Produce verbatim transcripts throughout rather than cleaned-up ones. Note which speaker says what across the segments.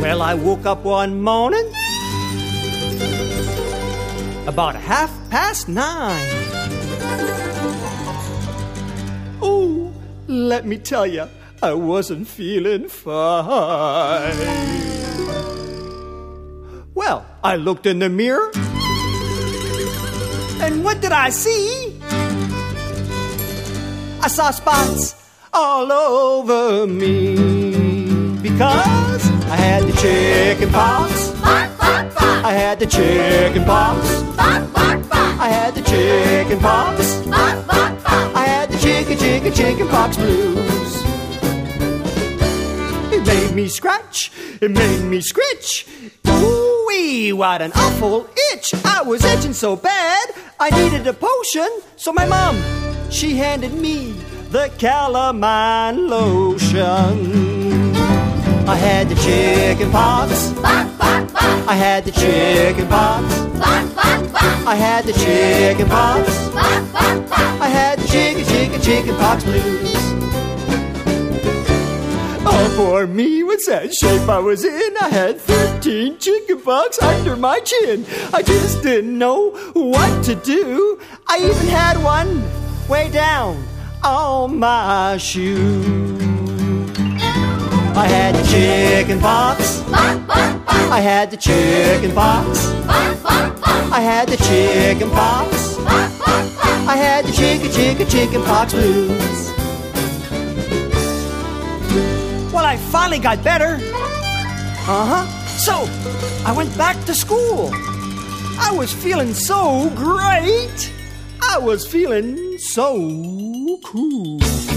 Speaker 1: Well, I woke up one morning about half past nine. Oh, let me tell you, I wasn't feeling fine. Well, I looked in the mirror, and what did I see? I saw spots all over me because I had the chicken pox.
Speaker 2: Bark, bark, bark.
Speaker 1: I had the chicken pox.
Speaker 2: Bark, bark, bark.
Speaker 1: I had the chicken pox.
Speaker 2: Bark, bark, bark.
Speaker 1: I had the chicken, chicken, chicken pox blues. It made me scratch, it made me scritch. Ooh-wee, what an awful itch. I was itching so bad, I needed a potion. So my mom, she handed me the calamine lotion. I had the chicken pox.
Speaker 2: Bark, bark, bark.
Speaker 1: I had the chicken pox.
Speaker 2: Bark, bark, bark.
Speaker 1: I had the chicken pox.
Speaker 2: Bark, bark, bark.
Speaker 1: I had the chicken, chicken, chicken pox blues. Oh, poor me, what sad shape I was in. I had thirteen chicken pox under my chin. I just didn't know what to do. I even had one way down on my shoe. I had the chicken pox.
Speaker 2: Bark, bark, bark.
Speaker 1: I had the chicken pox.
Speaker 2: Bark, bark, bark.
Speaker 1: I had the chicken pox.
Speaker 2: Bark, bark, bark.
Speaker 1: I had the chicken, chicken, chicken pox blues. Well, I finally got better. Uh-huh. So, I went back to school. I was feeling so great. I was feeling so cool.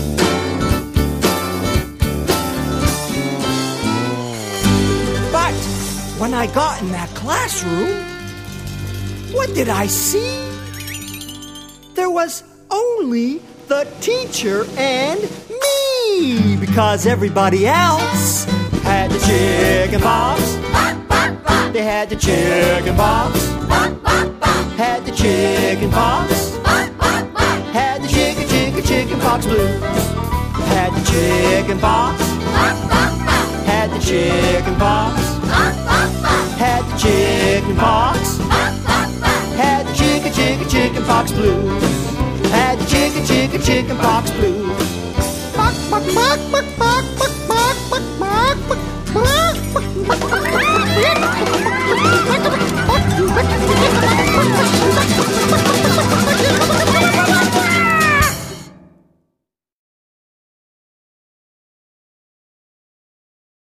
Speaker 1: But when I got in that classroom, what did I see? There was only the teacher and me, because everybody else had the chicken pox.
Speaker 2: Bark, bark, bark.
Speaker 1: They had the chicken pox.
Speaker 2: Bark, bark, bark.
Speaker 1: Had the chicken pox.
Speaker 2: Bark, bark, bark.
Speaker 1: Had the chicken, chicken, chicken pox blues. Had the chicken pox.
Speaker 2: Bark, bark, bark.
Speaker 1: Had the chicken pox.
Speaker 2: Bark, bark, bark.
Speaker 1: Had the chicken pox.
Speaker 2: Bark, bark, bark.
Speaker 1: Had the chicken, chicken, chicken pox blues. Had the chicken, chicken, chicken pox blues. Bark, bark, bark, bark, bark.